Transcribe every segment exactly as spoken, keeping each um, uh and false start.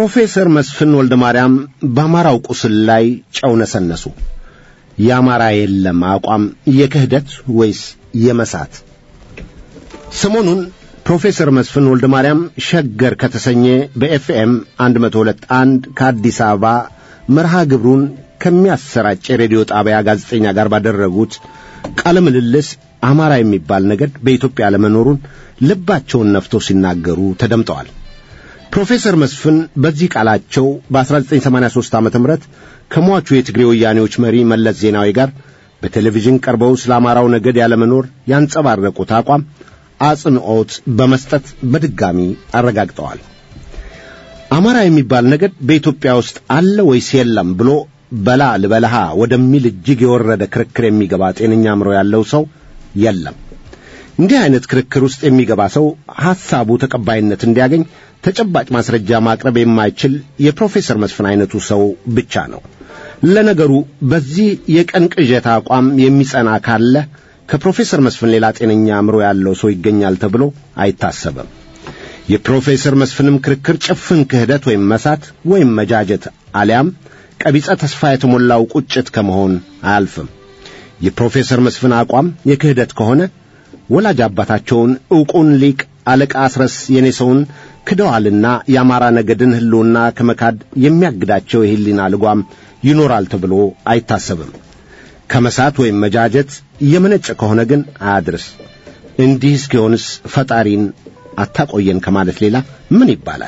ፕሮፌሰር መስፍን ወልደ ማርያም በአማራው ቁስል ላይ ጨው ነሰነሱ። የአማራ የለም አቋም የክህደት ወይስ የመሳት? ሰሞኑን ፕሮፌሰር መስፍን ወልደ ማርያም ሸገር ከተሰኘ በኤፍኤም አንድ መቶ ሁለት ነጥብ አንድ ከአዲስ አበባ መርሃ ግብሩን ከሚያሰራጭ የሬዲዮ ጣቢያ ጋዜጠኛ ጋር ባደረጉት ቃለ ምልልስ አማራ የሚባል ነገድ በኢትዮጵያ ለመኖሩን ልባቸውን ነፍተው ሲናገሩ ተደምጠዋል። ፕሮፌሰር መስፍን በዚህ ቃላቸው በ1983 ዓመተ ምህረት ከሟቹ የትግሬ ወያኔዎች መሪ መለስ ዜናዊ ጋር በቴሌቪዥን ቀርበው ስለ አማራው ነገድ ያለመኖር ያንጸባረቁት አቋም አጽንዖት በመስጠት በድጋሚ አረጋግጠዋል። አማራ የሚባል ነገድ በኢትዮጵያ ውስጥ አለ ወይስ የለም ብሎ በላ ልበለሃ ወደሚል እጅግ የወረደ ክርክር የሚገባ ጤነኛ አእምሮ ያለው ሰው የለም። እንዲህ አይነት ክርክር ውስጥ የሚገባ ሰው ሐሳቡ ተቀባይነት እንዲያገኝ ተጨባጭ ማስረጃ ማቅረብ የማይችል የፕሮፌሰር መስፍን አይነቱ ሰው ብቻ ነው። ለነገሩ በዚህ የቀን ቅዠት አቋም የሚጸና ካለ ከፕሮፌሰር መስፍን ሌላ ጤነኛ አእምሮ ያለው ሰው ይገኛል ተብሎ አይታሰብም። የፕሮፌሰር መስፍንም ክርክር ጭፍን ክህደት ወይም መሳት ወይም መጃጀት አሊያም ቀቢጸ ተስፋ የተሞላው ቁጭት ከመሆን አያልፍም። የፕሮፌሰር መስፍን አቋም የክህደት ከሆነ ወላጅ አባታቸውን ዕውቁን ሊቅ አለቃ አስረስ የኔሰውን ክደዋልና የአማራ ነገድን ህልውና ከመካድ የሚያግዳቸው የህሊና ልጓም ይኖራል ተብሎ አይታሰብም። ከመሳት ወይም መጃጀት የመነጨ ከሆነ ግን አያድርስ። እንዲህ እስኪሆንስ ፈጣሪን አታቆየን ከማለት ሌላ ምን ይባላል?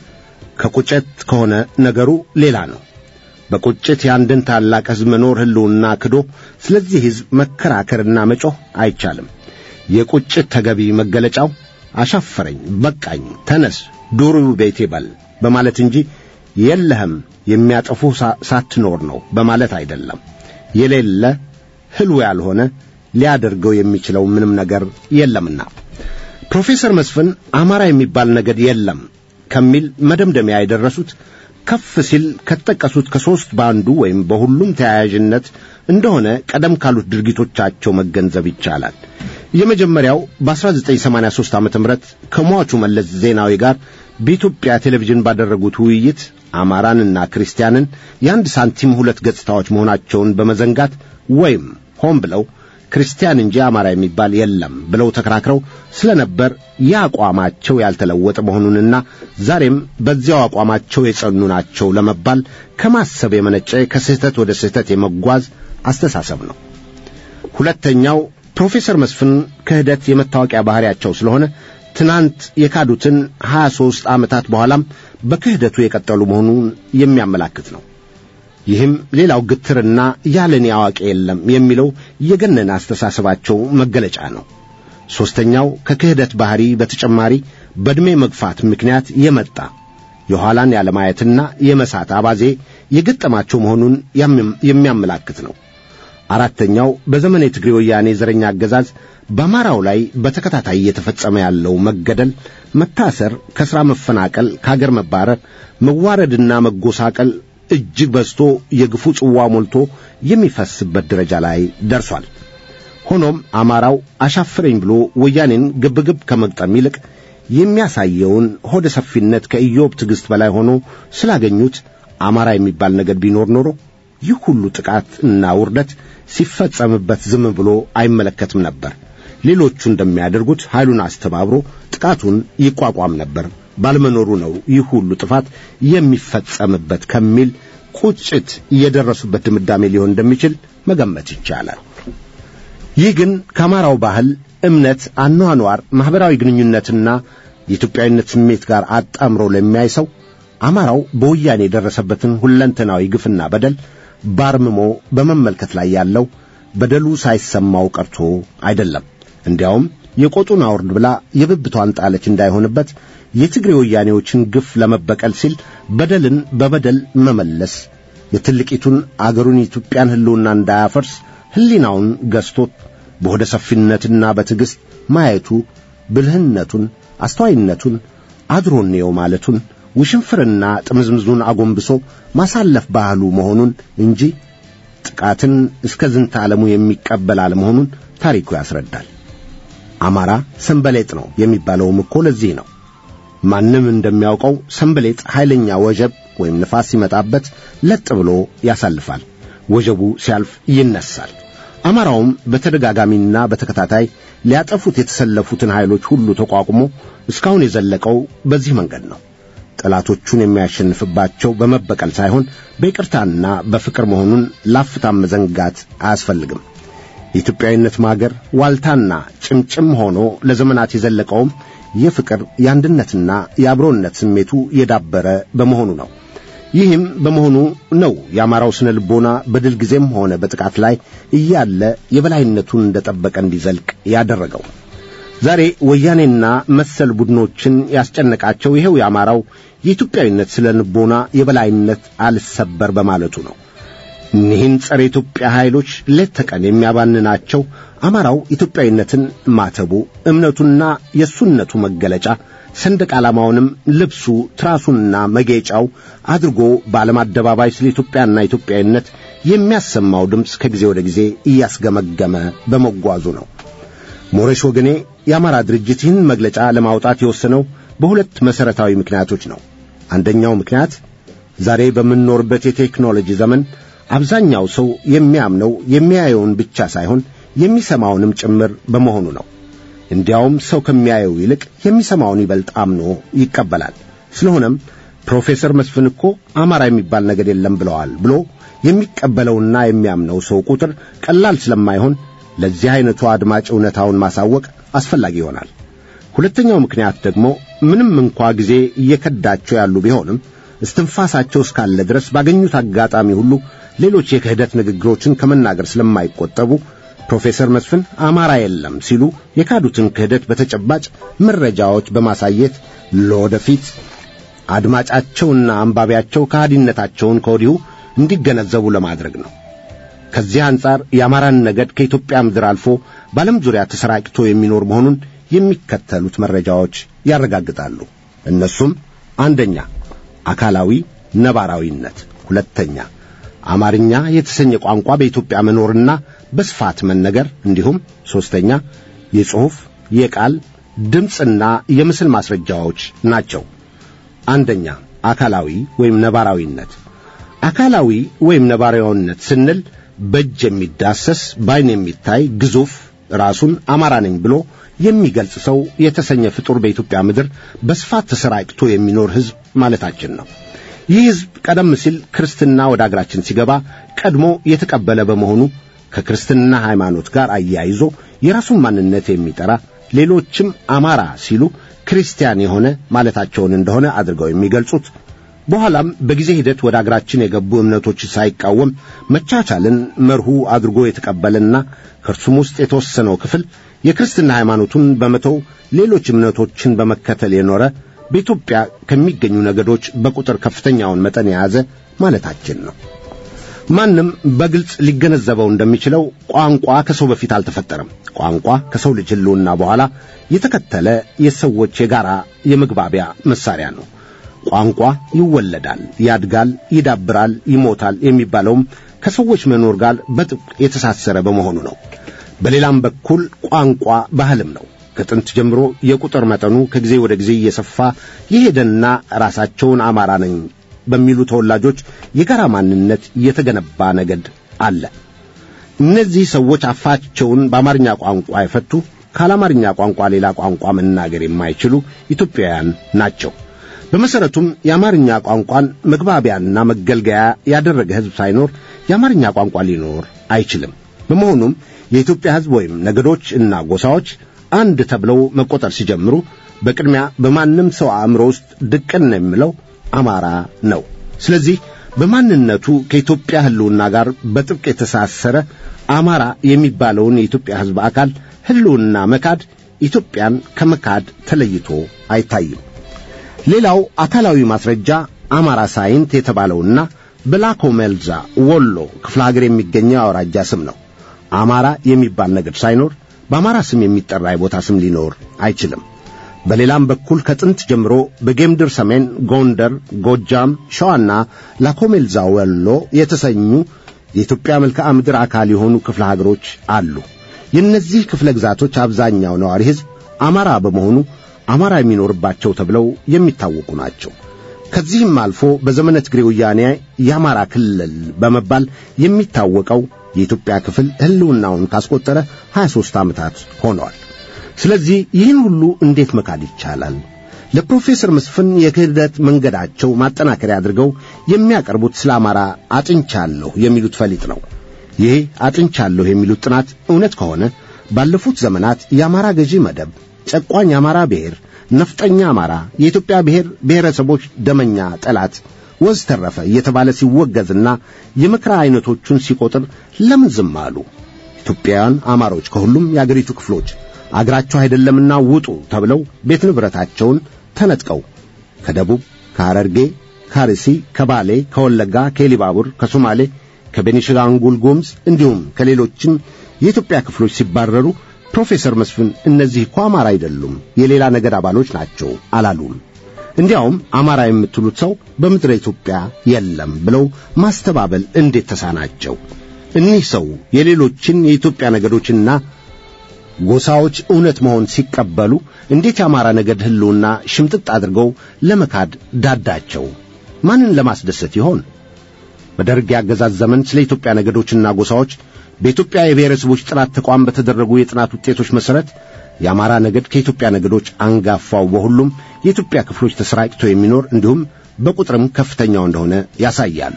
ከቁጭት ከሆነ ነገሩ ሌላ ነው። በቁጭት ያንድን ታላቅ ሕዝብ መኖር ህልውና ክዶ ስለዚህ ሕዝብ መከራከርና መጮህ አይቻልም። የቁጭት ተገቢ መገለጫው አሻፈረኝ፣ በቃኝ፣ ተነስ፣ ዱሩ ቤቴ በል በማለት እንጂ የለህም የሚያጠፉ ሳትኖር ነው በማለት አይደለም። የሌለ ህልው ያልሆነ ሊያደርገው የሚችለው ምንም ነገር የለምና ፕሮፌሰር መስፍን አማራ የሚባል ነገድ የለም ከሚል መደምደሚያ የደረሱት ከፍ ሲል ከተጠቀሱት ከሶስት ባንዱ ወይም በሁሉም ተያያዥነት እንደሆነ ቀደም ካሉት ድርጊቶቻቸው መገንዘብ ይቻላል። የመጀመሪያው በ1983 ዓመተ ምህረት ከሟቹ መለስ ዜናዊ ጋር በኢትዮጵያ ቴሌቪዥን ባደረጉት ውይይት አማራንና ክርስቲያንን የአንድ ሳንቲም ሁለት ገጽታዎች መሆናቸውን በመዘንጋት ወይም ሆን ብለው ክርስቲያን እንጂ አማራ የሚባል የለም ብለው ተከራክረው ስለነበር ያቋማቸው ያልተለወጠ መሆኑንና ዛሬም በዚያው አቋማቸው የጸኑ ናቸው ለመባል ከማሰብ የመነጨ ከስህተት ወደ ስህተት የመጓዝ አስተሳሰብ ነው። ሁለተኛው ፕሮፌሰር መስፍን ክህደት የመታወቂያ ባህሪያቸው ስለሆነ ትናንት የካዱትን ሀያ ሦስት ዓመታት በኋላም በክህደቱ የቀጠሉ መሆኑን የሚያመላክት ነው። ይህም ሌላው ግትርና ያለኔ አዋቂ የለም የሚለው የገነነ አስተሳሰባቸው መገለጫ ነው። ሶስተኛው ከክህደት ባህሪ በተጨማሪ በእድሜ መግፋት ምክንያት የመጣ የኋላን ያለማየትና የመሳት አባዜ የገጠማቸው መሆኑን የሚያመላክት ነው። አራተኛው በዘመነ ትግሬ ወያኔ ዘረኛ አገዛዝ በአማራው ላይ በተከታታይ እየተፈጸመ ያለው መገደል፣ መታሰር፣ ከሥራ መፈናቀል፣ ከአገር መባረር፣ መዋረድና መጎሳቀል እጅግ በዝቶ የግፉ ጽዋ ሞልቶ የሚፈስበት ደረጃ ላይ ደርሷል። ሆኖም አማራው አሻፍረኝ ብሎ ወያኔን ግብግብ ከመግጠም ይልቅ የሚያሳየውን ሆደ ሰፊነት ከኢዮብ ትዕግስት በላይ ሆኖ ስላገኙት አማራ የሚባል ነገድ ቢኖር ኖሮ ይህ ሁሉ ጥቃትና ውርደት ሲፈጸምበት ዝም ብሎ አይመለከትም ነበር። ሌሎቹ እንደሚያደርጉት ኃይሉን አስተባብሮ ጥቃቱን ይቋቋም ነበር። ባለመኖሩ ነው ይህ ሁሉ ጥፋት የሚፈጸምበት ከሚል ቁጭት የደረሱበት ድምዳሜ ሊሆን እንደሚችል መገመት ይቻላል። ይህ ግን ከአማራው ባህል፣ እምነት፣ አኗኗር፣ ማህበራዊ ግንኙነትና የኢትዮጵያዊነት ስሜት ጋር አጣምሮ ለሚያይ ሰው አማራው በወያኔ የደረሰበትን ሁለንተናዊ ግፍና በደል ባርምሞ በመመልከት ላይ ያለው በደሉ ሳይሰማው ቀርቶ አይደለም። እንዲያውም የቆጡን አውርድ ብላ የብብቷን ጣለች እንዳይሆንበት የትግሬ ወያኔዎችን ግፍ ለመበቀል ሲል በደልን በበደል መመለስ የትልቂቱን አገሩን ኢትዮጵያን ህልውና እንዳያፈርስ ህሊናውን ገዝቶት በሆደ ሰፊነትና በትዕግስት ማየቱ ብልህነቱን፣ አስተዋይነቱን፣ አድሮኔው ማለቱን ውሽንፍርና ጥምዝምዙን አጎንብሶ ማሳለፍ ባህሉ መሆኑን እንጂ ጥቃትን እስከ ዝንተ ዓለሙ የሚቀበል አለመሆኑን ታሪኩ ያስረዳል። አማራ ሰንበሌጥ ነው የሚባለውም እኮ ለዚህ ነው። ማንም እንደሚያውቀው ሰንበሌጥ ኃይለኛ ወጀብ ወይም ንፋስ ሲመጣበት ለጥ ብሎ ያሳልፋል። ወጀቡ ሲያልፍ ይነሳል። አማራውም በተደጋጋሚና በተከታታይ ሊያጠፉት የተሰለፉትን ኃይሎች ሁሉ ተቋቁሞ እስካሁን የዘለቀው በዚህ መንገድ ነው። ጠላቶቹን የሚያሸንፍባቸው በመበቀል ሳይሆን በይቅርታና በፍቅር መሆኑን ላፍታም መዘንጋት አያስፈልግም። የኢትዮጵያዊነት ማገር ዋልታና ጭምጭም ሆኖ ለዘመናት የዘለቀውም የፍቅር የአንድነትና የአብሮነት ስሜቱ የዳበረ በመሆኑ ነው። ይህም በመሆኑ ነው የአማራው ስነ ልቦና በድል ጊዜም ሆነ በጥቃት ላይ እያለ የበላይነቱን እንደጠበቀ እንዲዘልቅ ያደረገው። ዛሬ ወያኔና መሰል ቡድኖችን ያስጨነቃቸው ይሄው የአማራው የኢትዮጵያዊነት ስነ ልቦና የበላይነት አልሰበር በማለቱ ነው። እኒህን ጸረ ኢትዮጵያ ኃይሎች ሌት ተቀን የሚያባንናቸው አማራው ኢትዮጵያዊነትን ማተቡ እምነቱና የሱነቱ መገለጫ ሰንደቅ ዓላማውንም ልብሱ ትራሱና መጌጫው አድርጎ በዓለም አደባባይ ስለ ኢትዮጵያና ኢትዮጵያዊነት የሚያሰማው ድምፅ ከጊዜ ወደ ጊዜ እያስገመገመ በመጓዙ ነው። ሞረሽ ወገኔ የአማራ ድርጅት ይህን መግለጫ ለማውጣት የወሰነው በሁለት መሰረታዊ ምክንያቶች ነው። አንደኛው ምክንያት ዛሬ በምንኖርበት የቴክኖሎጂ ዘመን አብዛኛው ሰው የሚያምነው የሚያየውን ብቻ ሳይሆን የሚሰማውንም ጭምር በመሆኑ ነው። እንዲያውም ሰው ከሚያየው ይልቅ የሚሰማውን ይበልጥ አምኖ ይቀበላል። ስለሆነም ፕሮፌሰር መስፍን እኮ አማራ የሚባል ነገር የለም ብለዋል ብሎ የሚቀበለውና የሚያምነው ሰው ቁጥር ቀላል ስለማይሆን ለዚህ አይነቱ አድማጭ እውነታውን ማሳወቅ አስፈላጊ ይሆናል። ሁለተኛው ምክንያት ደግሞ ምንም እንኳ ጊዜ እየከዳቸው ያሉ ቢሆንም እስትንፋሳቸው እስካለ ድረስ ባገኙት አጋጣሚ ሁሉ ሌሎች የክህደት ንግግሮችን ከመናገር ስለማይቆጠቡ ፕሮፌሰር መስፍን አማራ የለም ሲሉ የካዱትን ክህደት በተጨባጭ መረጃዎች በማሳየት ለወደፊት አድማጫቸውና አንባቢያቸው ከሃዲነታቸውን ከወዲሁ እንዲገነዘቡ ለማድረግ ነው። ከዚህ አንጻር የአማራን ነገድ ከኢትዮጵያ ምድር አልፎ በዓለም ዙሪያ ተሰራጭቶ የሚኖር መሆኑን የሚከተሉት መረጃዎች ያረጋግጣሉ። እነሱም አንደኛ አካላዊ ነባራዊነት፣ ሁለተኛ አማርኛ የተሰኘ ቋንቋ በኢትዮጵያ መኖርና በስፋት መነገር፣ እንዲሁም ሶስተኛ የጽሑፍ የቃል ድምጽና የምስል ማስረጃዎች ናቸው። አንደኛ አካላዊ ወይም ነባራዊነት። አካላዊ ወይም ነባራዊነት ስንል በእጅ የሚዳሰስ በዓይን የሚታይ ግዙፍ ራሱን አማራ ነኝ ብሎ የሚገልጽ ሰው የተሰኘ ፍጡር በኢትዮጵያ ምድር በስፋት ተሰራጭቶ የሚኖር ሕዝብ ማለታችን ነው። ይህ ሕዝብ ቀደም ሲል ክርስትና ወደ አገራችን ሲገባ ቀድሞ የተቀበለ በመሆኑ ከክርስትና ሃይማኖት ጋር አያይዞ የራሱን ማንነት የሚጠራ ሌሎችም አማራ ሲሉ ክርስቲያን የሆነ ማለታቸውን እንደሆነ አድርገው የሚገልጹት በኋላም በጊዜ ሂደት ወደ አገራችን የገቡ እምነቶች ሳይቃወም መቻቻልን መርሁ አድርጎ የተቀበለና ከእርሱም ውስጥ የተወሰነው ክፍል የክርስትና ሃይማኖቱን በመተው ሌሎች እምነቶችን በመከተል የኖረ በኢትዮጵያ ከሚገኙ ነገዶች በቁጥር ከፍተኛውን መጠን የያዘ ማለታችን ነው። ማንም በግልጽ ሊገነዘበው እንደሚችለው ቋንቋ ከሰው በፊት አልተፈጠረም። ቋንቋ ከሰው ልጅ ሕልውና በኋላ የተከተለ የሰዎች የጋራ የመግባቢያ መሳሪያ ነው። ቋንቋ ይወለዳል፣ ያድጋል፣ ይዳብራል፣ ይሞታል የሚባለውም ከሰዎች መኖር ጋር በጥብቅ የተሳሰረ በመሆኑ ነው። በሌላም በኩል ቋንቋ ባህልም ነው። ከጥንት ጀምሮ የቁጥር መጠኑ ከጊዜ ወደ ጊዜ እየሰፋ የሄደና ራሳቸውን አማራ ነኝ በሚሉ ተወላጆች የጋራ ማንነት የተገነባ ነገድ አለ። እነዚህ ሰዎች አፋቸውን በአማርኛ ቋንቋ የፈቱ ካላማርኛ ቋንቋ ሌላ ቋንቋ መናገር የማይችሉ ኢትዮጵያውያን ናቸው። በመሰረቱም የአማርኛ ቋንቋን መግባቢያና መገልገያ ያደረገ ሕዝብ ሳይኖር የአማርኛ ቋንቋ ሊኖር አይችልም። በመሆኑም የኢትዮጵያ ሕዝብ ወይም ነገዶች እና ጎሳዎች አንድ ተብለው መቆጠር ሲጀምሩ በቅድሚያ በማንም ሰው አእምሮ ውስጥ ድቅን የሚለው አማራ ነው። ስለዚህ በማንነቱ ከኢትዮጵያ ሕልውና ጋር በጥብቅ የተሳሰረ አማራ የሚባለውን የኢትዮጵያ ሕዝብ አካል ሕልውና መካድ ኢትዮጵያን ከመካድ ተለይቶ አይታይም። ሌላው አካላዊ ማስረጃ አማራ ሳይንት የተባለውና በላኮሜልዛ ወሎ ክፍለ ሀገር የሚገኘው አውራጃ ስም ነው። አማራ የሚባል ነገድ ሳይኖር በአማራ ስም የሚጠራ የቦታ ስም ሊኖር አይችልም። በሌላም በኩል ከጥንት ጀምሮ በጌምድር ሰሜን፣ ጎንደር፣ ጎጃም፣ ሸዋና ላኮሜልዛ ወሎ የተሰኙ የኢትዮጵያ መልክዓ ምድር አካል የሆኑ ክፍለ ሀገሮች አሉ። የእነዚህ ክፍለ ግዛቶች አብዛኛው ነዋሪ ሕዝብ አማራ በመሆኑ አማራ የሚኖርባቸው ተብለው የሚታወቁ ናቸው። ከዚህም አልፎ በዘመነ ትግሬ ወያኔ የአማራ ክልል በመባል የሚታወቀው የኢትዮጵያ ክፍል ህልውናውን ካስቆጠረ ሀያ ሦስት ዓመታት ሆነዋል። ስለዚህ ይህን ሁሉ እንዴት መካድ ይቻላል? ለፕሮፌሰር መስፍን የክህደት መንገዳቸው ማጠናከሪያ አድርገው የሚያቀርቡት ስለ አማራ አጥንቻለሁ የሚሉት ፈሊጥ ነው። ይህ አጥንቻለሁ የሚሉት ጥናት እውነት ከሆነ ባለፉት ዘመናት የአማራ ገዢ መደብ፣ ጨቋኝ አማራ ብሔር፣ ነፍጠኛ አማራ፣ የኢትዮጵያ ብሔር ብሔረሰቦች ደመኛ ጠላት ወዘተረፈ እየተባለ ሲወገዝና የመከራ አይነቶቹን ሲቆጥር ለምን ዝም አሉ? ኢትዮጵያውያን አማሮች ከሁሉም የአገሪቱ ክፍሎች አገራቸው አይደለምና ውጡ ተብለው ቤት ንብረታቸውን ተነጥቀው ከደቡብ፣ ከሐረርጌ፣ ከአርሲ፣ ከባሌ፣ ከወለጋ፣ ከኢሉባቡር፣ ከሶማሌ፣ ከቤኒሻንጉል ጉሙዝ እንዲሁም ከሌሎችም የኢትዮጵያ ክፍሎች ሲባረሩ ፕሮፌሰር መስፍን እነዚህ እኮ አማራ አይደሉም የሌላ ነገድ አባሎች ናቸው አላሉም። እንዲያውም አማራ የምትሉት ሰው በምድረ ኢትዮጵያ የለም ብለው ማስተባበል እንዴት ተሳናቸው? እኒህ ሰው የሌሎችን የኢትዮጵያ ነገዶችና ጎሳዎች እውነት መሆን ሲቀበሉ እንዴት የአማራ ነገድ ህልውና ሽምጥጥ አድርገው ለመካድ ዳዳቸው? ማንን ለማስደሰት ይሆን? በደርግ ያገዛዝ ዘመን ስለ ኢትዮጵያ ነገዶችና ጎሳዎች በኢትዮጵያ የብሔረሰቦች ጥናት ተቋም በተደረጉ የጥናት ውጤቶች መሰረት የአማራ ነገድ ከኢትዮጵያ ነገዶች አንጋፋው በሁሉም የኢትዮጵያ ክፍሎች ተሰራጭቶ የሚኖር እንዲሁም በቁጥርም ከፍተኛው እንደሆነ ያሳያሉ።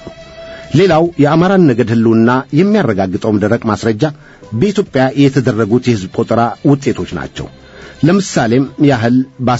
ሌላው የአማራን ነገድ ህልውና የሚያረጋግጠው ደረቅ ማስረጃ በኢትዮጵያ የተደረጉት የህዝብ ቆጠራ ውጤቶች ናቸው። ለምሳሌም ያህል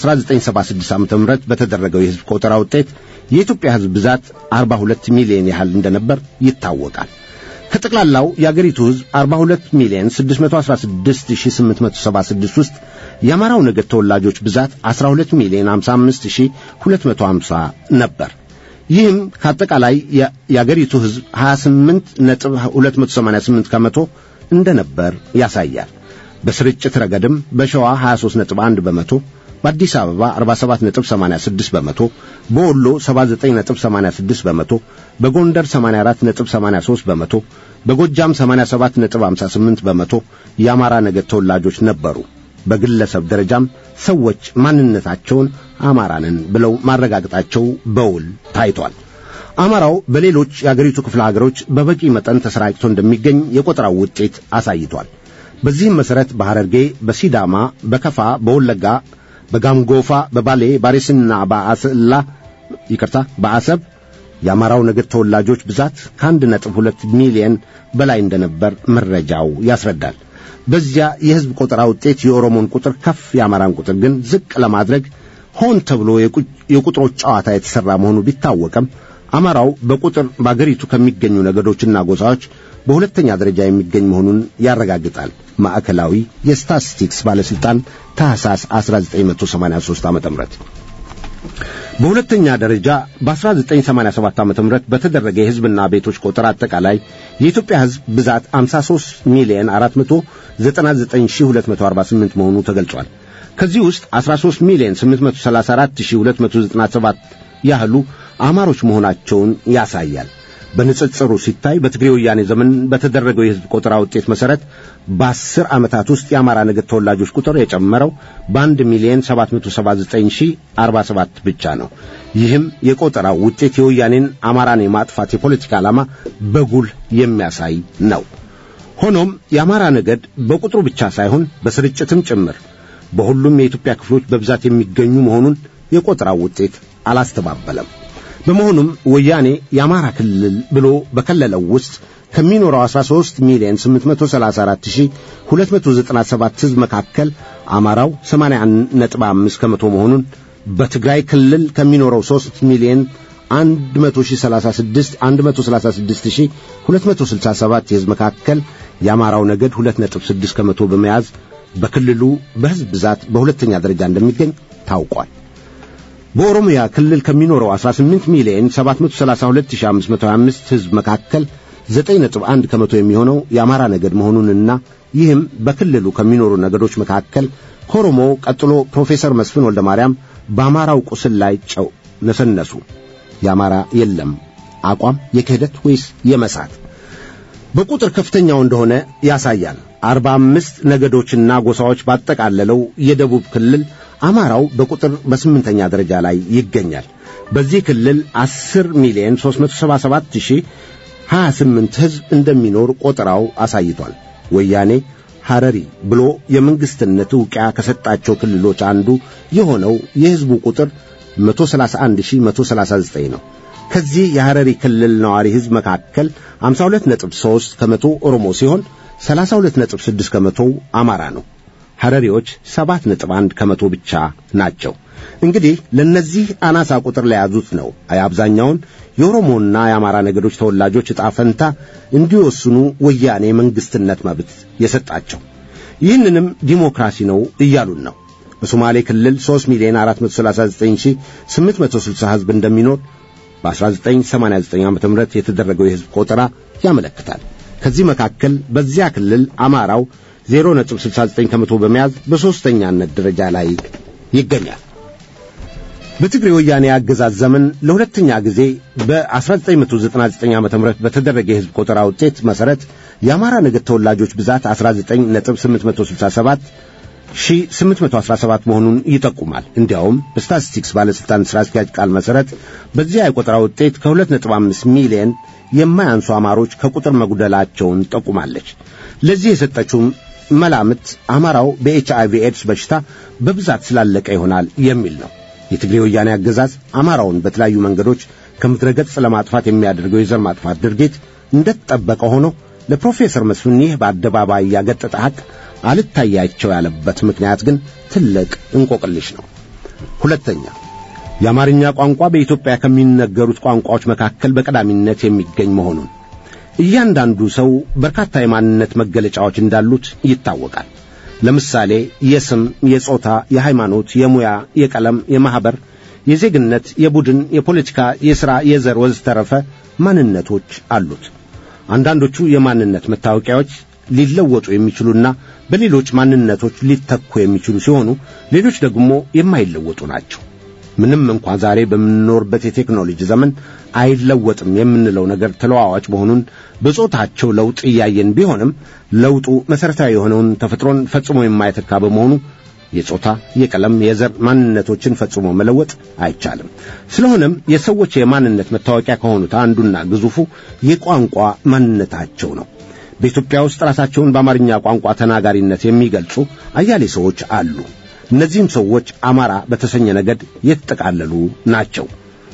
በ1976 ዓመተ ምህረት በተደረገው የህዝብ ቆጠራ ውጤት የኢትዮጵያ ህዝብ ብዛት አርባ ሁለት ሚሊዮን ያህል እንደነበር ይታወቃል። ከጠቅላላው የአገሪቱ ህዝብ አርባ ሁለት ሚሊዮን ስድስት መቶ አስራ ስድስት ሺህ ስምንት መቶ ሰባ ስድስት ውስጥ የአማራው ነገድ ተወላጆች ብዛት አስራ ሁለት ሚሊዮን ሃምሳ አምስት ሺህ ሁለት መቶ ሃምሳ ነበር። ይህም ከአጠቃላይ የአገሪቱ ህዝብ ሀያ ስምንት ነጥብ ሁለት መቶ ሰማንያ ስምንት ከመቶ እንደነበር ያሳያል። በስርጭት ረገድም በሸዋ ሀያ ሦስት ነጥብ አንድ በመቶ፣ በአዲስ አበባ አርባ ሰባት ነጥብ ሰማንያ ስድስት በመቶ፣ በወሎ ሰባ ዘጠኝ ነጥብ ሰማንያ ስድስት በመቶ፣ በጎንደር ሰማንያ አራት ነጥብ ሰማንያ ሦስት በመቶ፣ በጎጃም ሰማንያ ሰባት ነጥብ ሃምሳ ስምንት በመቶ የአማራ ነገድ ተወላጆች ነበሩ። በግለሰብ ደረጃም ሰዎች ማንነታቸውን አማራንን ብለው ማረጋገጣቸው በውል ታይቷል። አማራው በሌሎች የአገሪቱ ክፍለ ሀገሮች በበቂ መጠን ተሰራጭቶ እንደሚገኝ የቆጠራው ውጤት አሳይቷል። በዚህም መሰረት በሐረርጌ፣ በሲዳማ፣ በከፋ፣ በወለጋ፣ በጋምጎፋ፣ በባሌ፣ ባሬስና በአሰላ ይቅርታ በአሰብ የአማራው ነገድ ተወላጆች ብዛት ከአንድ ነጥብ ሁለት ሚሊዮን በላይ እንደነበር መረጃው ያስረዳል። በዚያ የህዝብ ቆጠራ ውጤት የኦሮሞን ቁጥር ከፍ የአማራን ቁጥር ግን ዝቅ ለማድረግ ሆን ተብሎ የቁጥሮች ጨዋታ የተሰራ መሆኑ ቢታወቅም አማራው በቁጥር በአገሪቱ ከሚገኙ ነገዶችና ጎሳዎች በሁለተኛ ደረጃ የሚገኝ መሆኑን ያረጋግጣል። ማዕከላዊ የስታቲስቲክስ ባለስልጣን ታህሳስ አስራ ዘጠኝ መቶ ሰማንያ ሦስት ዓመተ ምህረት በሁለተኛ ደረጃ በ1987 ዓመተ ምህረት በተደረገ የህዝብና ቤቶች ቆጠራ አጠቃላይ የኢትዮጵያ ህዝብ ብዛት ሃምሳ ሦስት ሚሊዮን አራት መቶ ዘጠና ዘጠኝ ሺህ ሁለት መቶ አርባ ስምንት መሆኑ ተገልጿል። ከዚህ ውስጥ አስራ ሦስት ሚሊዮን ስምንት መቶ ሰላሳ አራት ሺህ ሁለት መቶ ዘጠና ሰባት ያህሉ አማሮች መሆናቸውን ያሳያል። በንጽጽሩ ሲታይ በትግሬ ወያኔ ዘመን በተደረገው የህዝብ ቆጠራ ውጤት መሰረት በአስር ዓመታት ውስጥ የአማራ ነገድ ተወላጆች ቁጥር የጨመረው በአንድ ሚሊዮን ሰባት መቶ ሰባ ዘጠኝ ሺህ አርባ ሰባት ብቻ ነው። ይህም የቆጠራው ውጤት የወያኔን አማራን የማጥፋት የፖለቲካ ዓላማ በጉል የሚያሳይ ነው። ሆኖም የአማራ ነገድ በቁጥሩ ብቻ ሳይሆን በስርጭትም ጭምር በሁሉም የኢትዮጵያ ክፍሎች በብዛት የሚገኙ መሆኑን የቆጠራው ውጤት አላስተባበለም። በመሆኑም ወያኔ የአማራ ክልል ብሎ በከለለው ውስጥ ከሚኖረው አስራ ሦስት ሚሊዮን ስምንት መቶ ሰላሳ አራት ሺህ ሁለት መቶ ዘጠና ሰባት ህዝብ መካከል አማራው ሰማንያ አንድ ነጥብ አምስት ከመቶ መሆኑን፣ በትግራይ ክልል ከሚኖረው ሦስት ሚሊዮን አንድ መቶ ሺህ ሰላሳ ስድስት አንድ መቶ ሰላሳ ስድስት ሺህ ሁለት መቶ ስልሳ ሰባት የህዝብ መካከል የአማራው ነገድ ሁለት ነጥብ ስድስት ከመቶ በመያዝ በክልሉ በህዝብ ብዛት በሁለተኛ ደረጃ እንደሚገኝ ታውቋል። በኦሮሚያ ክልል ከሚኖረው አስራ ስምንት ሚሊዮን ሰባት መቶ ሰላሳ ሁለት ሺህ አምስት መቶ ሃያ አምስት ህዝብ መካከል ዘጠኝ ነጥብ አንድ ከመቶ የሚሆነው የአማራ ነገድ መሆኑንና ይህም በክልሉ ከሚኖሩ ነገዶች መካከል ከኦሮሞ ቀጥሎ ፕሮፌሰር መስፍን ወልደ ማርያም በአማራው ቁስል ላይ ጨው ነሰነሱ። የአማራ የለም አቋም የክህደት ወይስ የመሳት በቁጥር ከፍተኛው እንደሆነ ያሳያል። አርባ አምስት ነገዶችና ጎሳዎች ባጠቃለለው የደቡብ ክልል አማራው በቁጥር በስምንተኛ ደረጃ ላይ ይገኛል። በዚህ ክልል አስር ሚሊዮን ሦስት መቶ ሰባ ሰባት ሺህ ሀያ ስምንት ሕዝብ እንደሚኖር ቆጠራው አሳይቷል። ወያኔ ሐረሪ ብሎ የመንግስትነት ዕውቅና ከሰጣቸው ክልሎች አንዱ የሆነው የሕዝቡ ቁጥር መቶ ሰላሳ አንድ ሺህ መቶ ሰላሳ ዘጠኝ ነው። ከዚህ የሐረሪ ክልል ነዋሪ ሕዝብ መካከል ሃምሳ ሁለት ነጥብ ሦስት ከመቶ ኦሮሞ ሲሆን ሰላሳ ሁለት ነጥብ ስድስት ከመቶ አማራ ነው። ሐረሪዎች ሰባት ነጥብ አንድ ከመቶ ብቻ ናቸው። እንግዲህ ለነዚህ አናሳ ቁጥር ለያዙት ነው አብዛኛውን የኦሮሞና የአማራ ነገዶች ተወላጆች ዕጣ ፈንታ እንዲወስኑ ወያኔ መንግስትነት መብት የሰጣቸው። ይህንንም ዲሞክራሲ ነው እያሉን ነው። በሶማሌ ክልል ሦስት ሚሊዮን አራት መቶ ሰላሳ ዘጠኝ ሺህ ስምንት መቶ ስልሳ ሕዝብ እንደሚኖር በ1989 ዓመተ ምህረት የተደረገው የሕዝብ ቆጠራ ያመለክታል። ከዚህ መካከል በዚያ ክልል አማራው ዜሮ ነጥብ ስልሳ ዘጠኝ ከመቶ በመያዝ በሶስተኛነት ደረጃ ላይ ይገኛል። በትግሬ ወያኔ አገዛዝ ዘመን ለሁለተኛ ጊዜ በ1999 ዓመተ ምህረት በተደረገ የሕዝብ ቆጠራ ውጤት መሰረት የአማራ ነገድ ተወላጆች ብዛት አስራ ዘጠኝ ነጥብ ስምንት መቶ ስልሳ ሰባት ሺህ ስምንት መቶ አስራ ሰባት መሆኑን ይጠቁማል። እንዲያውም በስታቲስቲክስ ባለስልጣን ሥራ አስኪያጅ ቃል መሰረት በዚያ የቆጠራ ውጤት ከሁለት ነጥብ አምስት ሚሊዮን የማያንሱ አማሮች ከቁጥር መጉደላቸውን ጠቁማለች። ለዚህ የሰጠችው መላምት አማራው በኤችአይቪ ኤድስ በሽታ በብዛት ስላለቀ ይሆናል የሚል ነው። የትግሬ ወያኔ አገዛዝ አማራውን በተለያዩ መንገዶች ከምድረገጽ ለማጥፋት የሚያደርገው የዘር ማጥፋት ድርጊት እንደተጠበቀ ሆኖ ለፕሮፌሰር መስፍን ይህ በአደባባይ ያገጠጠ ሐቅ አልታያቸው ያለበት ምክንያት ግን ትልቅ እንቆቅልሽ ነው። ሁለተኛ፣ የአማርኛ ቋንቋ በኢትዮጵያ ከሚነገሩት ቋንቋዎች መካከል በቀዳሚነት የሚገኝ መሆኑን። እያንዳንዱ ሰው በርካታ የማንነት መገለጫዎች እንዳሉት ይታወቃል። ለምሳሌ የስም፣ የጾታ፣ የሃይማኖት፣ የሙያ፣ የቀለም፣ የማህበር፣ የዜግነት፣ የቡድን፣ የፖለቲካ፣ የሥራ፣ የዘር ወዘተረፈ ማንነቶች አሉት። አንዳንዶቹ የማንነት መታወቂያዎች ሊለወጡ የሚችሉና በሌሎች ማንነቶች ሊተኩ የሚችሉ ሲሆኑ ሌሎች ደግሞ የማይለወጡ ናቸው። ምንም እንኳን ዛሬ በምንኖርበት የቴክኖሎጂ ዘመን አይለወጥም የምንለው ነገር ተለዋዋጭ መሆኑን በጾታቸው ለውጥ እያየን ቢሆንም ለውጡ መሰረታዊ የሆነውን ተፈጥሮን ፈጽሞ የማይተካ በመሆኑ የጾታ፣ የቀለም፣ የዘር ማንነቶችን ፈጽሞ መለወጥ አይቻልም። ስለሆነም የሰዎች የማንነት መታወቂያ ከሆኑት አንዱና ግዙፉ የቋንቋ ማንነታቸው ነው። በኢትዮጵያ ውስጥ ራሳቸውን በአማርኛ ቋንቋ ተናጋሪነት የሚገልጹ አያሌ ሰዎች አሉ። እነዚህም ሰዎች አማራ በተሰኘ ነገድ የተጠቃለሉ ናቸው።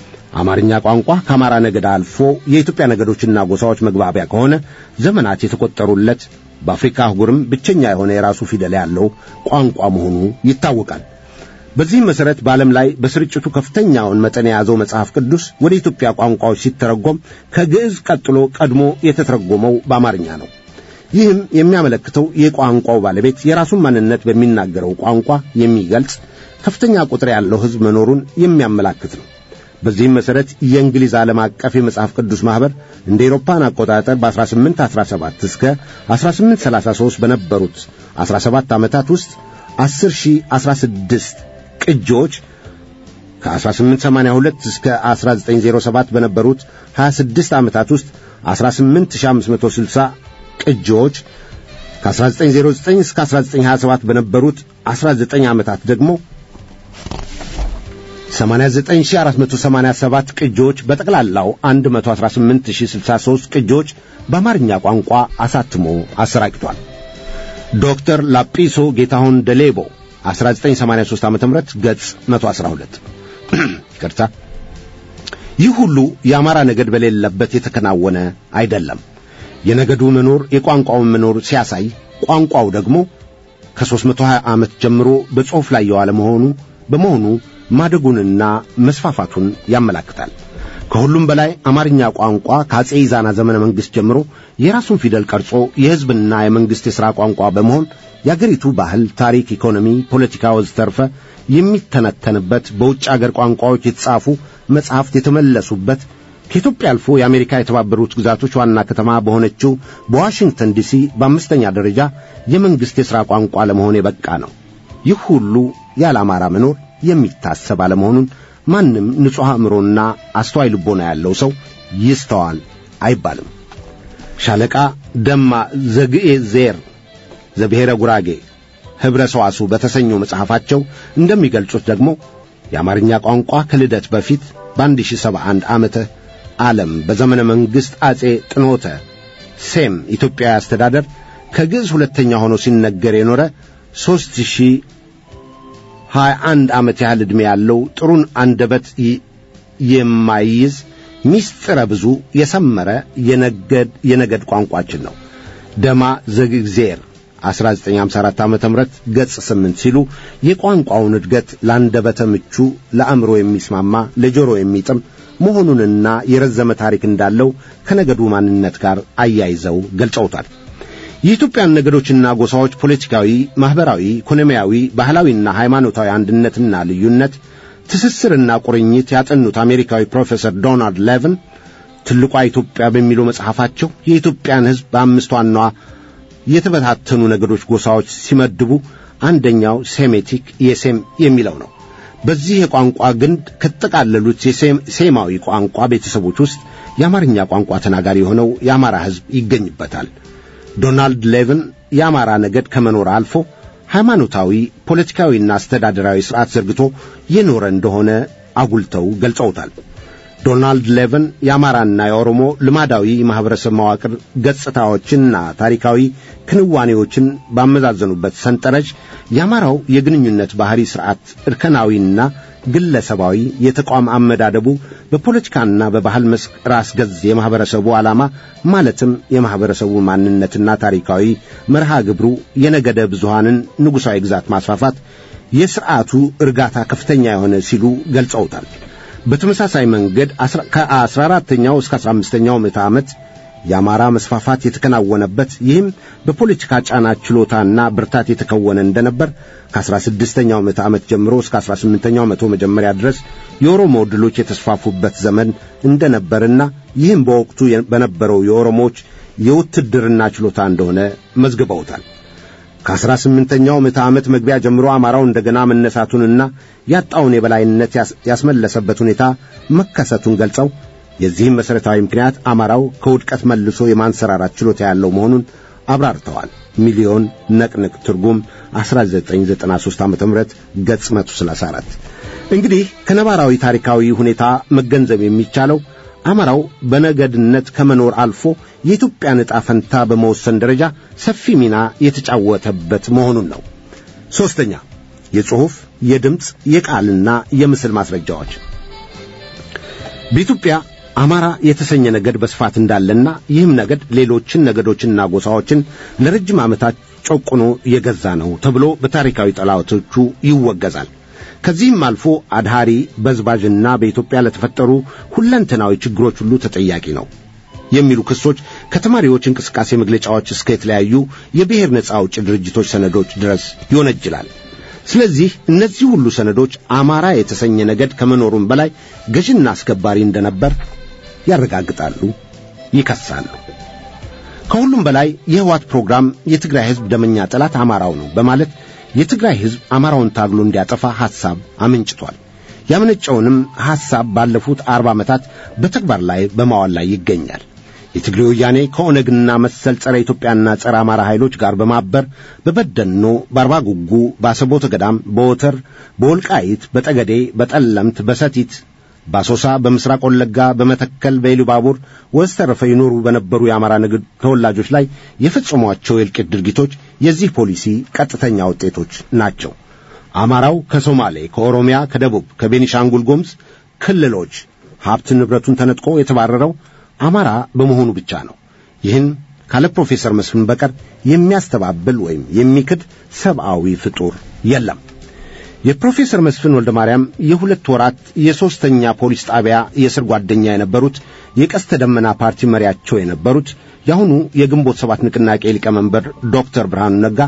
አማርኛ ቋንቋ ከአማራ ነገድ አልፎ የኢትዮጵያ ነገዶችና ጎሳዎች መግባቢያ ከሆነ ዘመናት የተቆጠሩለት በአፍሪካ አህጉርም ብቸኛ የሆነ የራሱ ፊደል ያለው ቋንቋ መሆኑ ይታወቃል። በዚህ መሰረት በዓለም ላይ በስርጭቱ ከፍተኛውን መጠን የያዘው መጽሐፍ ቅዱስ ወደ ኢትዮጵያ ቋንቋዎች ሲተረጎም ከግዕዝ ቀጥሎ ቀድሞ የተተረጎመው በአማርኛ ነው። ይህም የሚያመለክተው የቋንቋው ባለቤት የራሱን ማንነት በሚናገረው ቋንቋ የሚገልጽ ከፍተኛ ቁጥር ያለው ሕዝብ መኖሩን የሚያመላክት ነው። በዚህም መሰረት የእንግሊዝ ዓለም አቀፍ የመጽሐፍ ቅዱስ ማህበር እንደ አውሮፓን አቆጣጠር በ1817 እስከ አስራ ስምንት ሰላሳ ሦስት በነበሩት አስራ ሰባት ዓመታት ውስጥ አስር ሺህ አስራ ስድስት ቅጂዎች፣ ከ1882 እስከ አስራ ዘጠኝ ዜሮ ሰባት በነበሩት ሀያ ስድስት ዓመታት ውስጥ አስራ ስምንት ሺህ አምስት መቶ ስልሳ ቅጂዎች፣ ከ1909 እስከ አስራ ዘጠኝ ሀያ ሰባት በነበሩት አስራ ዘጠኝ ዓመታት ደግሞ ሰማንያ ዘጠኝ ሺህ አራት መቶ ሰማንያ ሰባት ቅጂዎች፣ በጠቅላላው መቶ አስራ ስምንት ሺህ ስልሳ ሦስት ቅጂዎች በአማርኛ ቋንቋ አሳትሞ አሰራጭቷል። ዶክተር ላጲሶ ጌታሁን ደሌቦ አስራ ዘጠኝ ሰማንያ ሦስት ዓመተ ምህረት ገጽ መቶ አስራ ሁለት። ይቅርታ፣ ይህ ሁሉ የአማራ ነገድ በሌለበት የተከናወነ አይደለም። የነገዱ መኖር የቋንቋው መኖር ሲያሳይ ቋንቋው ደግሞ ከሦስት መቶ ሀያ ዓመት ጀምሮ በጽሑፍ ላይ የዋለ መሆኑ በመሆኑ ማደጉንና መስፋፋቱን ያመለክታል። ከሁሉም በላይ አማርኛ ቋንቋ ከአጼ ይዛና ዘመነ መንግስት ጀምሮ የራሱን ፊደል ቀርጾ የሕዝብና የመንግስት የሥራ ቋንቋ በመሆን የአገሪቱ ባህል፣ ታሪክ፣ ኢኮኖሚ፣ ፖለቲካ ወዘተርፈ የሚተነተንበት በውጭ አገር ቋንቋዎች የተጻፉ መጻሕፍት የተመለሱበት ከኢትዮጵያ አልፎ የአሜሪካ የተባበሩት ግዛቶች ዋና ከተማ በሆነችው በዋሽንግተን ዲሲ በአምስተኛ ደረጃ የመንግስት የሥራ ቋንቋ ለመሆን የበቃ ነው። ይህ ሁሉ ያለ አማራ መኖር የሚታሰብ አለመሆኑን ማንም ንጹሕ አእምሮና አስተዋይ ልቦና ያለው ሰው ይስተዋል አይባልም። ሻለቃ ደማ ዘግኤ ዜር ዘብሔረ ጉራጌ ህብረ ሰዋሱ በተሰኘው መጽሐፋቸው እንደሚገልጹት ደግሞ የአማርኛ ቋንቋ ከልደት በፊት በ1071 ዓመተ ዓለም በዘመነ መንግስት አጼ ጥኖተ ሴም ኢትዮጵያ አስተዳደር ከግዕዝ ሁለተኛ ሆኖ ሲነገር የኖረ ሦስት ሺህ ሃያ አንድ ዓመት ያህል ዕድሜ ያለው ጥሩን አንደበት የማይይዝ ሚስጥረ ብዙ የሰመረ የነገድ የነገድ ቋንቋችን ነው። ደማ ዘግዜር አስራ ዘጠኝ ሃምሳ አራት ዓመተ ምህረት ገጽ ስምንት ሲሉ የቋንቋውን እድገት ለአንደበተ ምቹ ለአእምሮ የሚስማማ ለጆሮ የሚጥም መሆኑንና የረዘመ ታሪክ እንዳለው ከነገዱ ማንነት ጋር አያይዘው ገልጸውታል። የኢትዮጵያን ነገዶችና ጎሳዎች ፖለቲካዊ፣ ማህበራዊ፣ ኢኮኖሚያዊ፣ ባህላዊና ሃይማኖታዊ አንድነትና ልዩነት ትስስርና ቁርኝት ያጠኑት አሜሪካዊ ፕሮፌሰር ዶናልድ ሌቭን ትልቋ ኢትዮጵያ በሚለው መጽሐፋቸው የኢትዮጵያን ሕዝብ በአምስት ዋና የተበታተኑ ነገዶች ጎሳዎች ሲመድቡ አንደኛው ሴሜቲክ የሴም የሚለው ነው። በዚህ የቋንቋ ግንድ ከተጠቃለሉት የሴማዊ ቋንቋ ቤተሰቦች ውስጥ የአማርኛ ቋንቋ ተናጋሪ የሆነው የአማራ ሕዝብ ይገኝበታል። ዶናልድ ሌቭን የአማራ ነገድ ከመኖር አልፎ ሃይማኖታዊ፣ ፖለቲካዊና አስተዳደራዊ ሥርዓት ዘርግቶ የኖረ እንደሆነ አጉልተው ገልጸውታል። ዶናልድ ሌቭን የአማራና የኦሮሞ ልማዳዊ ማህበረሰብ መዋቅር ገጽታዎችንና ታሪካዊ ክንዋኔዎችን ባመዛዘኑበት ሰንጠረዥ የአማራው የግንኙነት ባህሪ ሥርዓት እርከናዊና ግለሰባዊ የተቋም አመዳደቡ በፖለቲካና በባህል መስክ ራስ ገዝ የማህበረሰቡ ዓላማ ማለትም የማህበረሰቡ ማንነትና ታሪካዊ መርሃ ግብሩ የነገደ ብዙሃንን ንጉሣዊ ግዛት ማስፋፋት የሥርዓቱ እርጋታ ከፍተኛ የሆነ ሲሉ ገልጸውታል። በተመሳሳይ መንገድ ከአስራ አራተኛው እስከ አስራ አምስተኛው ምዕተ ዓመት የአማራ መስፋፋት የተከናወነበት ይህም በፖለቲካ ጫና ችሎታና ብርታት የተከወነ እንደነበር ከአስራ ስድስተኛው ምዕተ ዓመት ጀምሮ እስከ አስራ ስምንተኛው መቶ መጀመሪያ ድረስ የኦሮሞ ድሎች የተስፋፉበት ዘመን እንደነበርና ይህም በወቅቱ በነበረው የኦሮሞዎች የውትድርና ችሎታ እንደሆነ መዝግበውታል። ከአስራ ስምንተኛው ምዕተ ዓመት መግቢያ ጀምሮ አማራው እንደገና መነሳቱንና ያጣውን የበላይነት ያስመለሰበት ሁኔታ መከሰቱን ገልጸው የዚህም መሰረታዊ ምክንያት አማራው ከውድቀት መልሶ የማንሰራራት ችሎታ ያለው መሆኑን አብራርተዋል። ሚሊዮን ነቅንቅ ትርጉም አስራ ዘጠኝ ዘጠና ሦስት ዓመተ ምህረት ገጽ መቶ ሰላሳ አራት። እንግዲህ ከነባራዊ ታሪካዊ ሁኔታ መገንዘብ የሚቻለው አማራው በነገድነት ከመኖር አልፎ የኢትዮጵያን ዕጣ ፈንታ በመወሰን ደረጃ ሰፊ ሚና የተጫወተበት መሆኑን ነው። ሶስተኛ የጽሑፍ፣ የድምጽ፣ የቃልና የምስል ማስረጃዎች በኢትዮጵያ አማራ የተሰኘ ነገድ በስፋት እንዳለና ይህም ነገድ ሌሎችን ነገዶችና ጎሳዎችን ለረጅም ዓመታት ጨቁኖ የገዛ ነው ተብሎ በታሪካዊ ጠላቶቹ ይወገዛል። ከዚህም አልፎ አድሃሪ በዝባዥና በኢትዮጵያ ለተፈጠሩ ሁለንተናዊ ችግሮች ሁሉ ተጠያቂ ነው የሚሉ ክሶች ከተማሪዎች እንቅስቃሴ መግለጫዎች እስከ የተለያዩ የብሔር ነጻ አውጪ ድርጅቶች ሰነዶች ድረስ ይወነጅላል። ስለዚህ እነዚህ ሁሉ ሰነዶች አማራ የተሰኘ ነገድ ከመኖሩም በላይ ገዥና አስከባሪ እንደነበር ያረጋግጣሉ፣ ይከሳሉ። ከሁሉም በላይ የህወሓት ፕሮግራም የትግራይ ሕዝብ ደመኛ ጠላት አማራው ነው በማለት የትግራይ ሕዝብ አማራውን ታግሎ እንዲያጠፋ ሐሳብ አመንጭቷል። ያመነጨውንም ሐሳብ ባለፉት አርባ ዓመታት በተግባር ላይ በማዋል ላይ ይገኛል። የትግሬ ወያኔ ከኦነግና መሰል ጸረ ኢትዮጵያና ጸረ አማራ ኃይሎች ጋር በማበር በበደኖ፣ በአርባ ጉጉ፣ በአሰቦተ ገዳም፣ በወተር፣ በወልቃይት፣ በጠገዴ፣ በጠለምት፣ በሰቲት፣ በአሶሳ፣ በምስራቅ ወለጋ፣ በመተከል፣ በኢሉባቡር ወዘተረፈ ይኖሩ በነበሩ የአማራ ነገድ ተወላጆች ላይ የፈጸሟቸው የእልቂት ድርጊቶች የዚህ ፖሊሲ ቀጥተኛ ውጤቶች ናቸው። አማራው ከሶማሌ፣ ከኦሮሚያ፣ ከደቡብ፣ ከቤኒሻንጉል ጉሙዝ ክልሎች ሀብት ንብረቱን ተነጥቆ የተባረረው አማራ በመሆኑ ብቻ ነው። ይህን ካለ ፕሮፌሰር መስፍን በቀር የሚያስተባብል ወይም የሚክድ ሰብአዊ ፍጡር የለም። የፕሮፌሰር መስፍን ወልደ ማርያም የሁለት ወራት የሶስተኛ ፖሊስ ጣቢያ የስር ጓደኛ የነበሩት የቀስተ ደመና ፓርቲ መሪያቸው የነበሩት ያሁኑ የግንቦት ሰባት ንቅናቄ ሊቀመንበር ዶክተር ብርሃኑ ነጋ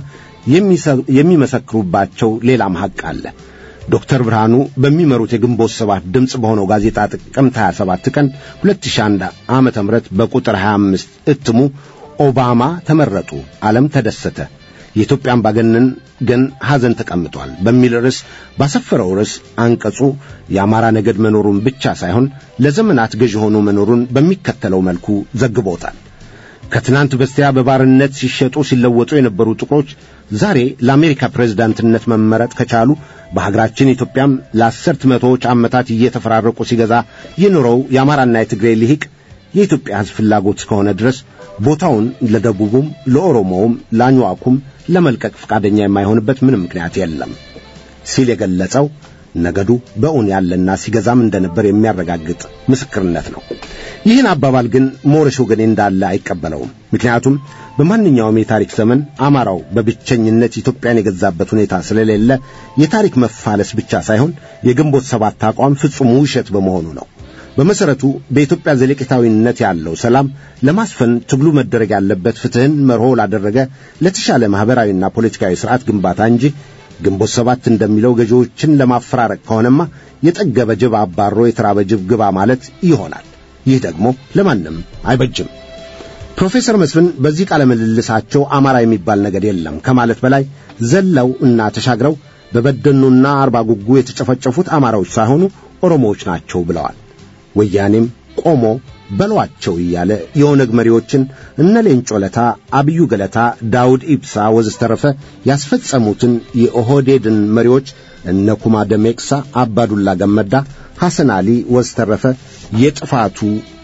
የሚመሰክሩባቸው ሌላም ሐቅ አለ። ዶክተር ብርሃኑ በሚመሩት የግንቦት ሰባት ድምጽ በሆነው ጋዜጣ ጥቅምት ሃያ ሰባት ቀን ሁለት ሺህ አንድ ዓመተ ምህረት በቁጥር ሃያ አምስት እትሙ ኦባማ ተመረጡ፣ ዓለም ተደሰተ፣ የኢትዮጵያ አምባገነን ግን ሐዘን ተቀምጧል በሚል ርዕስ ባሰፈረው ርዕስ አንቀጹ የአማራ ነገድ መኖሩን ብቻ ሳይሆን ለዘመናት ገዥ ሆኖ መኖሩን በሚከተለው መልኩ ዘግቦታል። ከትናንት በስቲያ በባርነት ሲሸጡ ሲለወጡ የነበሩ ጥቁሮች ዛሬ ለአሜሪካ ፕሬዝዳንትነት መመረጥ ከቻሉ በሀገራችን ኢትዮጵያም ለአስርት መቶዎች ዓመታት እየተፈራረቁ ሲገዛ የኖረው የአማራና የትግሬ ልሂቅ የኢትዮጵያ ሕዝብ ፍላጎት እስከሆነ ድረስ ቦታውን ለደቡቡም ለኦሮሞውም ለአኝዋኩም ለመልቀቅ ፈቃደኛ የማይሆንበት ምንም ምክንያት የለም ሲል የገለጸው ነገዱ በእውን ያለና ሲገዛም እንደነበር የሚያረጋግጥ ምስክርነት ነው። ይህን አባባል ግን ሞረሽ ወገኔ እንዳለ አይቀበለውም። ምክንያቱም በማንኛውም የታሪክ ዘመን አማራው በብቸኝነት ኢትዮጵያን የገዛበት ሁኔታ ስለሌለ የታሪክ መፋለስ ብቻ ሳይሆን የግንቦት ሰባት አቋም ፍጹም ውሸት በመሆኑ ነው። በመሰረቱ በኢትዮጵያ ዘለቄታዊነት ያለው ሰላም ለማስፈን ትግሉ መደረግ ያለበት ፍትህን መርሆ ላደረገ ለተሻለ ማህበራዊና ፖለቲካዊ ስርዓት ግንባታ እንጂ ግንቦት ሰባት እንደሚለው ገዢዎችን ለማፈራረቅ ከሆነማ የጠገበ ጅብ አባሮ የተራበ ጅብ ግባ ማለት ይሆናል። ይህ ደግሞ ለማንም አይበጅም። ፕሮፌሰር መስፍን በዚህ ቃለ ምልልሳቸው አማራ የሚባል ነገር የለም ከማለት በላይ ዘለው እና ተሻግረው በበደኑና አርባ ጉጉ የተጨፈጨፉት አማራዎች ሳይሆኑ ኦሮሞዎች ናቸው ብለዋል። ወያኔም ቆሞ በሏቸው እያለ የኦነግ መሪዎችን እነ ሌንጮ ለታ፣ አብዩ ገለታ፣ ዳውድ ኢብሳ ወዘተረፈ ያስፈጸሙትን የኦህዴድን መሪዎች እነ ኩማ ደሜቅሳ፣ አባዱላ ገመዳ፣ ሐሰን አሊ ወዘተረፈ የጥፋቱ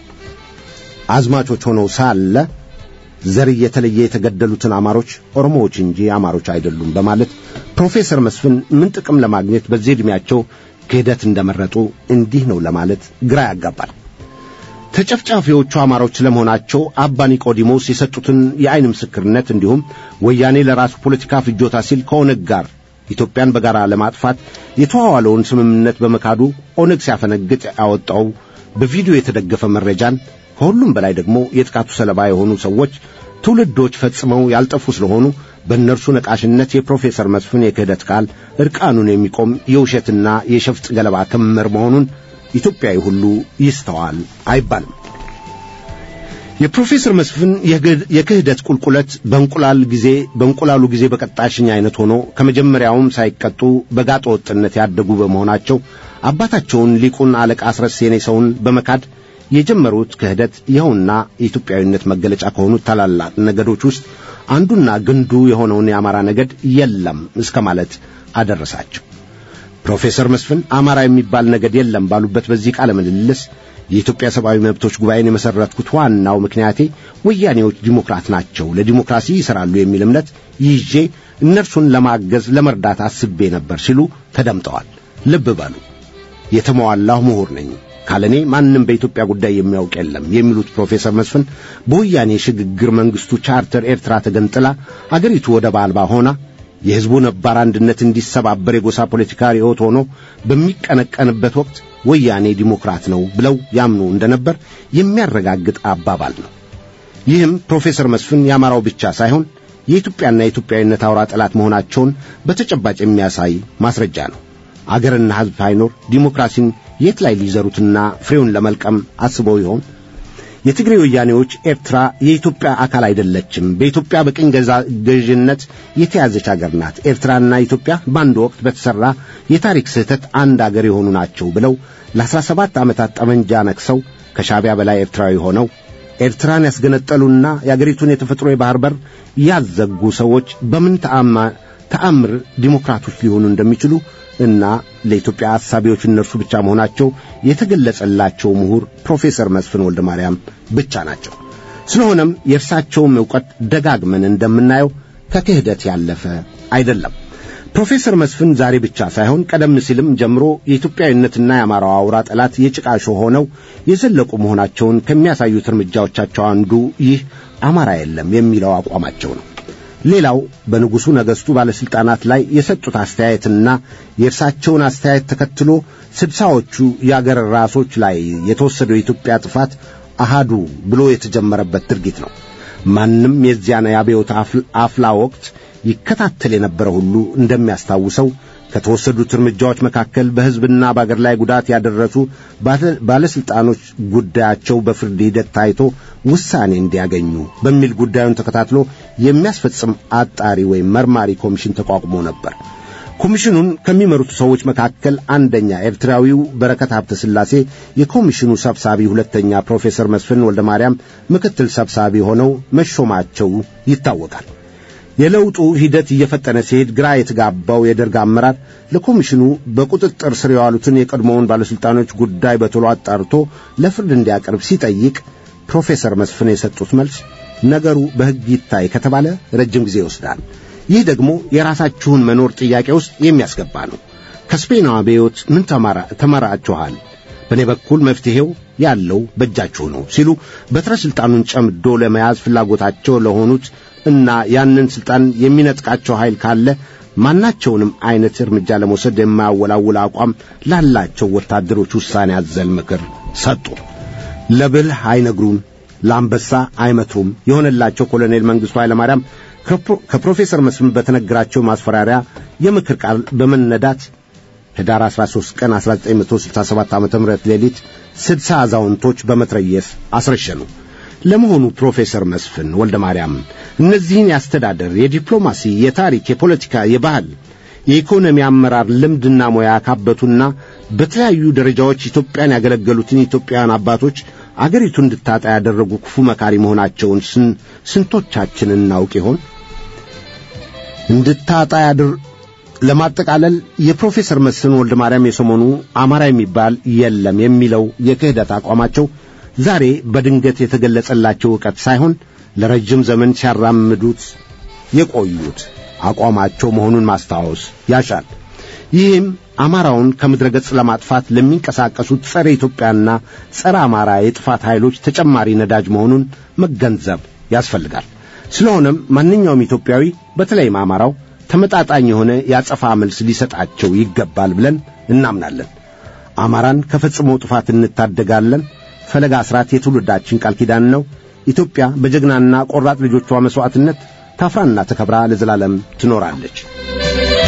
አዝማቾች ሆነው ሳለ ዘር የተለየ የተገደሉትን አማሮች ኦሮሞዎች እንጂ አማሮች አይደሉም በማለት ፕሮፌሰር መስፍን ምን ጥቅም ለማግኘት በዚህ ዕድሜያቸው ክህደት እንደመረጡ እንዲህ ነው ለማለት ግራ ያጋባል። ተጨፍጫፊዎቹ አማሮች ለመሆናቸው አባ ኒቆዲሞስ የሰጡትን የዓይን ምስክርነት እንዲሁም ወያኔ ለራሱ ፖለቲካ ፍጆታ ሲል ከኦነግ ጋር ኢትዮጵያን በጋራ ለማጥፋት የተዋዋለውን ስምምነት በመካዱ ኦነግ ሲያፈነግጥ ያወጣው በቪዲዮ የተደገፈ መረጃን ከሁሉም በላይ ደግሞ የጥቃቱ ሰለባ የሆኑ ሰዎች ትውልዶች ፈጽመው ያልጠፉ ስለሆኑ በእነርሱ ነቃሽነት የፕሮፌሰር መስፍን የክህደት ቃል እርቃኑን የሚቆም የውሸትና የሸፍጥ ገለባ ክምር መሆኑን ኢትዮጵያዊ ሁሉ ይስተዋል አይባልም። የፕሮፌሰር መስፍን የክህደት ቁልቁለት በእንቁላል ጊዜ በእንቁላሉ ጊዜ በቀጣሽኝ አይነት ሆኖ ከመጀመሪያውም ሳይቀጡ በጋጠ ወጥነት ያደጉ በመሆናቸው አባታቸውን ሊቁን አለቃ አስረስ የኔ ሰውን በመካድ የጀመሩት ክህደት ይኸውና የኢትዮጵያዊነት መገለጫ ከሆኑት ታላላቅ ነገዶች ውስጥ አንዱና ግንዱ የሆነውን የአማራ ነገድ የለም እስከ ማለት አደረሳቸው። ፕሮፌሰር መስፍን አማራ የሚባል ነገድ የለም ባሉበት በዚህ ቃለ ምልልስ የኢትዮጵያ ሰብአዊ መብቶች ጉባኤን የመሰረትኩት ዋናው ምክንያቴ ወያኔዎች ዲሞክራት ናቸው፣ ለዲሞክራሲ ይሰራሉ የሚል እምነት ይዤ እነርሱን ለማገዝ ለመርዳት አስቤ ነበር ሲሉ ተደምጠዋል። ልብ በሉ፣ የተሟላሁ ምሁር ነኝ ካለኔ ማንንም በኢትዮጵያ ጉዳይ የሚያውቅ የለም የሚሉት ፕሮፌሰር መስፍን በወያኔ ሽግግር መንግስቱ ቻርተር ኤርትራ ተገንጥላ አገሪቱ ወደብ አልባ ሆና የሕዝቡ ነባር አንድነት እንዲሰባበር የጎሳ ፖለቲካ ርዕዮት ሆኖ በሚቀነቀንበት ወቅት ወያኔ ዲሞክራት ነው ብለው ያምኑ እንደነበር የሚያረጋግጥ አባባል ነው። ይህም ፕሮፌሰር መስፍን የአማራው ብቻ ሳይሆን የኢትዮጵያና የኢትዮጵያዊነት አውራ ጠላት መሆናቸውን በተጨባጭ የሚያሳይ ማስረጃ ነው። አገርና ሕዝብ ሳይኖር ዲሞክራሲን የት ላይ ሊዘሩትና ፍሬውን ለመልቀም አስበው ይሆን? የትግሬ ወያኔዎች ኤርትራ የኢትዮጵያ አካል አይደለችም፣ በኢትዮጵያ በቅኝ ገዥነት የተያዘች አገር ናት፣ ኤርትራና ኢትዮጵያ በአንድ ወቅት በተሰራ የታሪክ ስህተት አንድ አገር የሆኑ ናቸው ብለው ለአስራ ሰባት ዓመታት ጠመንጃ ነክሰው ከሻዕቢያ በላይ ኤርትራዊ ሆነው ኤርትራን ያስገነጠሉና የአገሪቱን የተፈጥሮ የባህር በር ያዘጉ ሰዎች በምን ተአምር ዲሞክራቶች ሊሆኑ እንደሚችሉ እና ለኢትዮጵያ አሳቢዎች እነርሱ ብቻ መሆናቸው የተገለጸላቸው ምሁር ፕሮፌሰር መስፍን ወልደ ማርያም ብቻ ናቸው። ስለሆነም የእርሳቸውም ዕውቀት ደጋግመን እንደምናየው ከክህደት ያለፈ አይደለም። ፕሮፌሰር መስፍን ዛሬ ብቻ ሳይሆን ቀደም ሲልም ጀምሮ የኢትዮጵያዊነትና የአማራው አውራ ጠላት የጭቃሾ ሆነው የዘለቁ መሆናቸውን ከሚያሳዩት እርምጃዎቻቸው አንዱ ይህ አማራ የለም የሚለው አቋማቸው ነው። ሌላው በንጉሱ ነገስቱ ባለስልጣናት ላይ የሰጡት አስተያየትና የእርሳቸውን አስተያየት ተከትሎ ስብሳዎቹ የአገር ራሶች ላይ የተወሰደው የኢትዮጵያ ጥፋት አሃዱ ብሎ የተጀመረበት ድርጊት ነው። ማንም የዚያን የአብዮት አፍላ ወቅት ይከታተል የነበረ ሁሉ እንደሚያስታውሰው ከተወሰዱት እርምጃዎች መካከል በሕዝብና በአገር ላይ ጉዳት ያደረሱ ባለስልጣኖች ጉዳያቸው በፍርድ ሂደት ታይቶ ውሳኔ እንዲያገኙ በሚል ጉዳዩን ተከታትሎ የሚያስፈጽም አጣሪ ወይም መርማሪ ኮሚሽን ተቋቁሞ ነበር። ኮሚሽኑን ከሚመሩት ሰዎች መካከል አንደኛ ኤርትራዊው በረከት ሀብተ ሥላሴ የኮሚሽኑ ሰብሳቢ፣ ሁለተኛ ፕሮፌሰር መስፍን ወልደ ማርያም ምክትል ሰብሳቢ ሆነው መሾማቸው ይታወቃል። የለውጡ ሂደት እየፈጠነ ሲሄድ ግራ የተጋባው የደርግ አመራር ለኮሚሽኑ በቁጥጥር ስር የዋሉትን የቀድሞውን ባለስልጣኖች ጉዳይ በቶሎ አጣርቶ ለፍርድ እንዲያቀርብ ሲጠይቅ ፕሮፌሰር መስፍን የሰጡት መልስ ነገሩ በሕግ ይታይ ከተባለ ረጅም ጊዜ ይወስዳል። ይህ ደግሞ የራሳችሁን መኖር ጥያቄ ውስጥ የሚያስገባ ነው። ከስፔናዊ አብዮት ምን ተማራ ተማራችኋል? በእኔ በኩል መፍትሄው ያለው በእጃችሁ ነው ሲሉ በትረ ስልጣኑን ጨምዶ ለመያዝ ፍላጎታቸው ለሆኑት እና ያንን ስልጣን የሚነጥቃቸው ኃይል ካለ ማናቸውንም አይነት እርምጃ ለመውሰድ የማያወላውል አቋም ላላቸው ወታደሮች ውሳኔ አዘል ምክር ሰጡ። ለብልህ አይነግሩም፣ ለአንበሳ አይመቱም የሆነላቸው ኮሎኔል መንግስቱ ኃይለማርያም ከፕሮፌሰር መስፍን በተነገራቸው ማስፈራሪያ የምክር ቃል በመነዳት ህዳር አስራ ሦስት ቀን አስራ ዘጠኝ መቶ ስልሳ ሰባት ዓመተ ምህረት ሌሊት ስድሳ አዛውንቶች በመትረየስ አስረሸኑ። ለመሆኑ ፕሮፌሰር መስፍን ወልደ ማርያም እነዚህን ያስተዳደር፣ የዲፕሎማሲ፣ የታሪክ፣ የፖለቲካ፣ የባህል፣ የኢኮኖሚ አመራር ልምድና ሙያ ካበቱና በተለያዩ ደረጃዎች ኢትዮጵያን ያገለገሉትን ኢትዮጵያውያን አባቶች አገሪቱ እንድታጣ ያደረጉ ክፉ መካሪ መሆናቸውን ስንቶቻችን እናውቅ ይሆን? እንድታጣ ያደር ለማጠቃለል የፕሮፌሰር መስፍን ወልደ ማርያም የሰሞኑ አማራ የሚባል የለም የሚለው የክህደት አቋማቸው ዛሬ በድንገት የተገለጸላቸው ዕውቀት ሳይሆን ለረጅም ዘመን ሲያራምዱት የቆዩት አቋማቸው መሆኑን ማስታወስ ያሻል። ይህም አማራውን ከምድረ ገጽ ለማጥፋት ለሚንቀሳቀሱት ጸረ ኢትዮጵያና ጸረ አማራ የጥፋት ኃይሎች ተጨማሪ ነዳጅ መሆኑን መገንዘብ ያስፈልጋል። ስለሆነም ማንኛውም ኢትዮጵያዊ በተለይም አማራው ተመጣጣኝ የሆነ ያጸፋ መልስ ሊሰጣቸው ይገባል ብለን እናምናለን። አማራን ከፈጽሞ ጥፋት እንታደጋለን። ፈለጋ አስራት የትውልዳችን ቃል ኪዳን ነው። ኢትዮጵያ በጀግናና ቆራጥ ልጆቿ መስዋዕትነት ታፍራና ተከብራ ለዘላለም ትኖራለች።